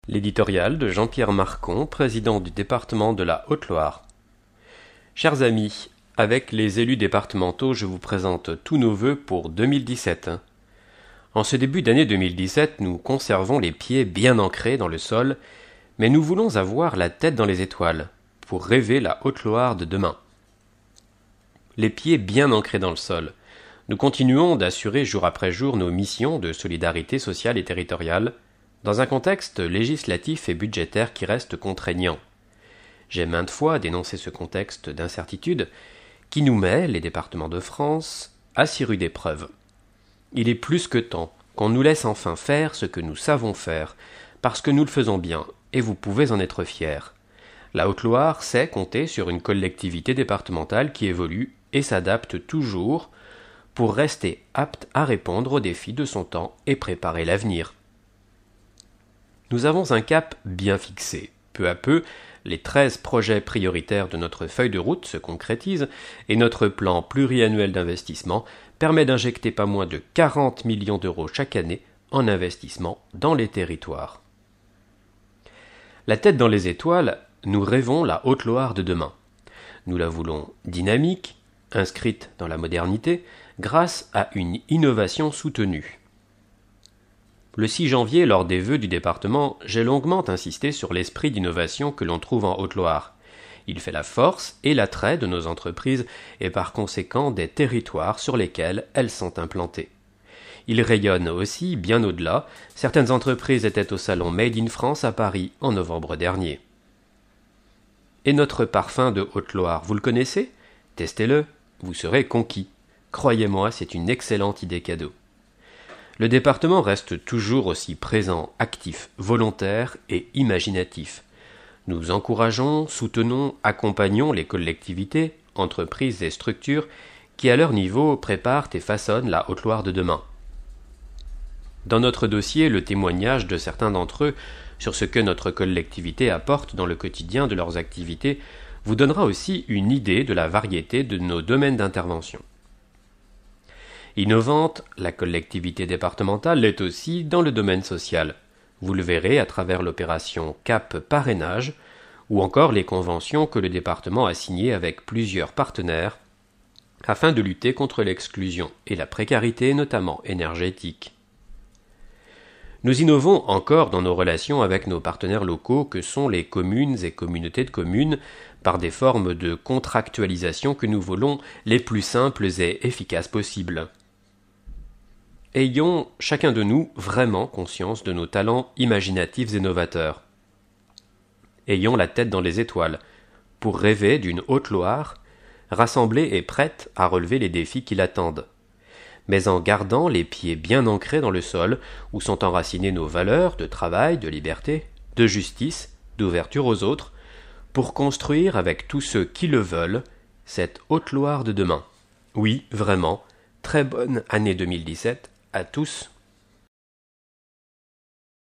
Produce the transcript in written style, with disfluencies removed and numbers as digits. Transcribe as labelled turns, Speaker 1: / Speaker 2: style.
Speaker 1: L'éditorial de Jean-Pierre Marcon, président du département de la Haute-Loire. Chers amis, avec les élus départementaux, je vous présente tous nos vœux pour 2017. En ce début d'année 2017, nous conservons les pieds bien ancrés dans le sol, mais nous voulons avoir la tête dans les étoiles, pour rêver la Haute-Loire de demain. Les pieds bien ancrés dans le sol. Nous continuons d'assurer jour après jour nos missions de solidarité sociale et territoriale, dans un contexte législatif et budgétaire qui reste contraignant. J'ai maintes fois dénoncé ce contexte d'incertitude qui nous met, les départements de France, à si rude épreuve. Il est plus que temps qu'on nous laisse enfin faire ce que nous savons faire, parce que nous le faisons bien, et vous pouvez en être fiers. La Haute-Loire sait compter sur une collectivité départementale qui évolue et s'adapte toujours pour rester apte à répondre aux défis de son temps et préparer l'avenir. Nous avons un cap bien fixé. Peu à peu, les 13 projets prioritaires de notre feuille de route se concrétisent et notre plan pluriannuel d'investissement permet d'injecter pas moins de 40 millions d'euros chaque année en investissement dans les territoires. La tête dans les étoiles, nous rêvons la Haute-Loire de demain. Nous la voulons dynamique, inscrite dans la modernité, grâce à une innovation soutenue. Le 6 janvier, lors des vœux du département, j'ai longuement insisté sur l'esprit d'innovation que l'on trouve en Haute-Loire. Il fait la force et l'attrait de nos entreprises et par conséquent des territoires sur lesquels elles sont implantées. Il rayonne aussi bien au-delà. Certaines entreprises étaient au salon Made in France à Paris en novembre dernier. Et notre parfum de Haute-Loire, vous le connaissez ? Testez-le, vous serez conquis. Croyez-moi, c'est une excellente idée cadeau. Le département reste toujours aussi présent, actif, volontaire et imaginatif. Nous encourageons, soutenons, accompagnons les collectivités, entreprises et structures qui à leur niveau préparent et façonnent la Haute-Loire de demain. Dans notre dossier, le témoignage de certains d'entre eux sur ce que notre collectivité apporte dans le quotidien de leurs activités vous donnera aussi une idée de la variété de nos domaines d'intervention. Innovante, la collectivité départementale l'est aussi dans le domaine social. Vous le verrez à travers l'opération CAP Parrainage ou encore les conventions que le département a signées avec plusieurs partenaires afin de lutter contre l'exclusion et la précarité, notamment énergétique. Nous innovons encore dans nos relations avec nos partenaires locaux que sont les communes et communautés de communes par des formes de contractualisation que nous voulons les plus simples et efficaces possibles. Ayons, chacun de nous, vraiment conscience de nos talents imaginatifs et novateurs. Ayons la tête dans les étoiles, pour rêver d'une Haute-Loire, rassemblée et prête à relever les défis qui l'attendent, mais en gardant les pieds bien ancrés dans le sol où sont enracinées nos valeurs de travail, de liberté, de justice, d'ouverture aux autres, pour construire avec tous ceux qui le veulent cette Haute-Loire de demain. Oui, vraiment, très bonne année 2017 à tous.